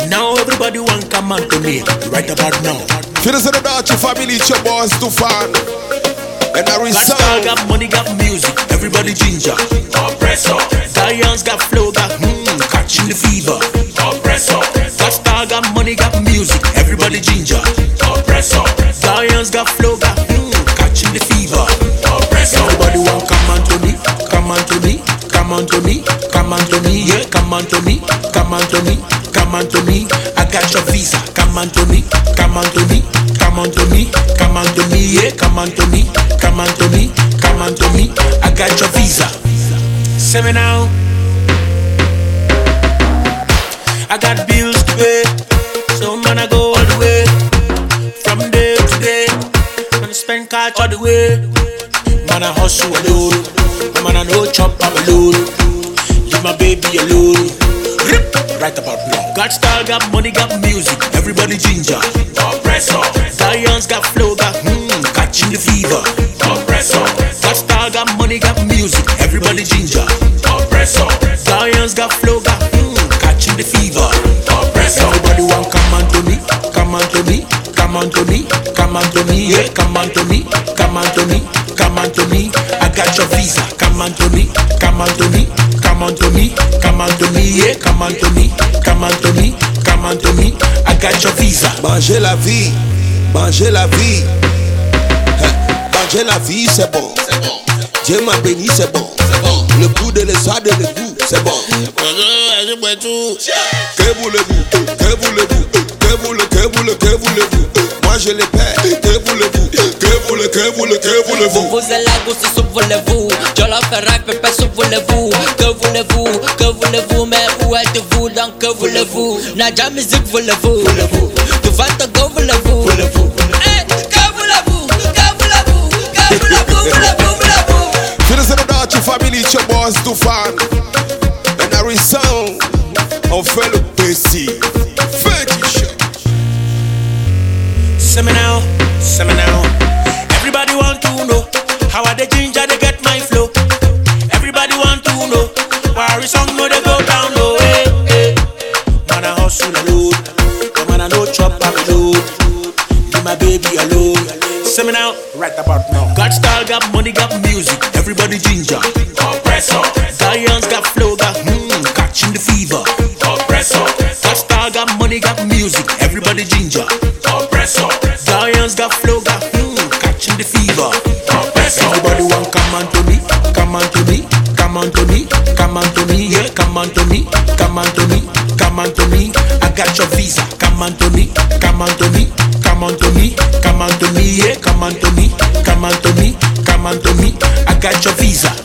Now everybody want come on to me right about now. Finish the Dutch family, it's your boss to fan. And I Got got money, got music, everybody ginger. Oppressor. Giants got flow, got catching the fever. Oppressor. Got star, got money, got music, everybody ginger. Oppressor. Giants got flow, got catching the fever. Oppressor. Everybody want come on to me, come on to me, come on to me, come on to me, yeah, come on to me, come on to me, come on to me. I got your visa, come on to me, come on to me, come on to me, come on to me, yeah, come on to me, come on to me, come on to me. I got your visa. Say me now. I got bills to pay, so man I go all the way. From day to day, man I spend cash all the way. Man I hustle alone, man I no chop I'm alone. Leave my baby alone. Right about now. Got style, got money, got music, everybody ginger. Oppressor. Giants got flow, got catching the fever. Oppressor. Got style, got money, got music, everybody ginger. Oppressor. Giants got flow, got catching the fever. Oppressor. Everybody want come on to me, come on to me, come on to me, come on to me, yeah, come on to me, come on to me, come on to me. I got your visa, come on to me, come on to me, come on to me, come on to me, yeah, come on to me, come on to me, come on to me. I got your visa. Manger la vie, manger la vie. Manger la vie, c'est bon. Dieu m'a béni, c'est bon. Le goût de l'esade et le goût, c'est bon. Que voulez-vous? Que voulez-vous? Que voulez-vous? Moi je les paie. Que voulez-vous? Que voulez-vous? Vous êtes là, vous se voulez-vous? Je leur fais rap, pépé, se voulez-vous? Que voulez-vous? Mais où êtes-vous? Donc que voulez-vous? Nadia musique, voulez-vous? Tu vas te go, voulez-vous? Hey, que voulez-vous? Finish the Dutch family, it's your boss to fan. And I resound. On fait le PC. Fetish. Say me now. Everybody want to know how are the ginger they get my flow. Everybody want to know why every song no they go down low. Hey, hey. Man I hustle alone, man I no chop I'm alone. Leave my baby alone. Say me now, right about now. Got style, got money, got music, everybody ginger. Oppressor. Giants got flow, got catching the fever. Oppressor. Got style, got money, got music, everybody ginger. Oppressor. Giants got flow, got catching the fever. Oppressor. Everybody want come on to me, come on to me, come on to me, come on to me, yeah, come on to me, come on to me, come on to me. I got your visa, come on to me, come on to me, come on to me, come on to me, yeah, come on to me, come on to me, come on to me. I got your visa.